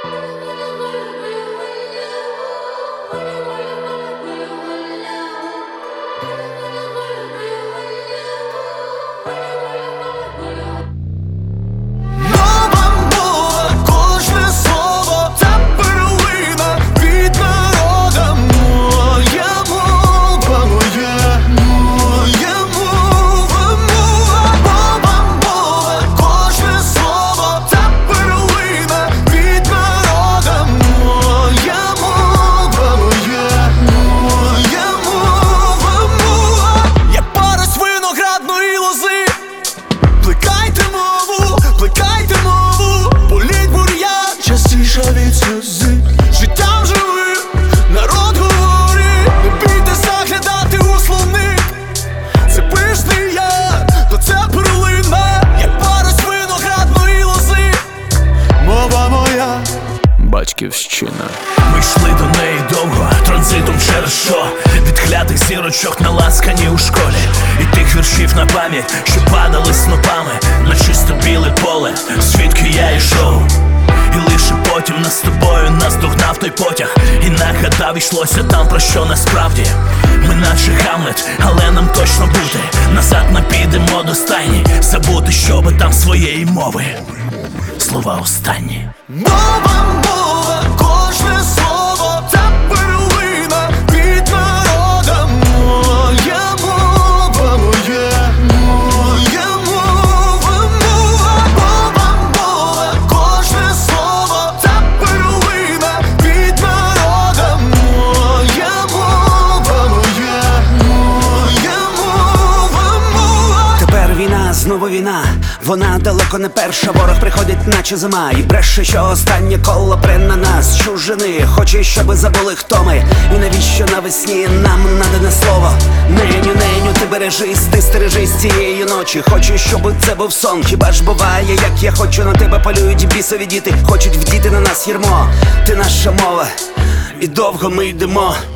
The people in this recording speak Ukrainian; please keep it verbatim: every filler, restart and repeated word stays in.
Життям живи, народ говорить, не бійте заглядати у словник. Це пишний яр, то це перлина, як парус виноградної лози. Мова моя батьківщина. Ми йшли до неї довго, транзитом через що? Від клятих зірочок наласкані у школі, і тих віршів на пам'ять, що падали снопами на чисто біле поле, звідки я йшов. І лише потім нас з тобою наздогнав той потяг, і нагадав, йшлося там про що насправді. Ми наче Гамлет, але нам точно бути. Назад ми підемо до стайні, забути, щоби там своєї мови. Слова останні. Мова, мова, кожне слово це перлина від народа. Моя мова, моя, моя мова, мова. Мова, мова, кожне слово це перлина від народа. Моя мова, моя, моя мова, мова. Тепер війна, знову війна. Вона далеко не перша, ворог приходить наче зима. І бреше, що останнє коло пре на нас чужини. Хоче, щоби забули, хто ми. І навіщо навесні нам надане слово. Неню, неню, ти бережись, ти стережись цієї ночі. Хочу, щоб це був сон. Хіба ж буває, як я хочу, на тебе полюють бісові діти. Хочуть вдіти на нас ярмо. Ти наша мова, і довго ми йдемо.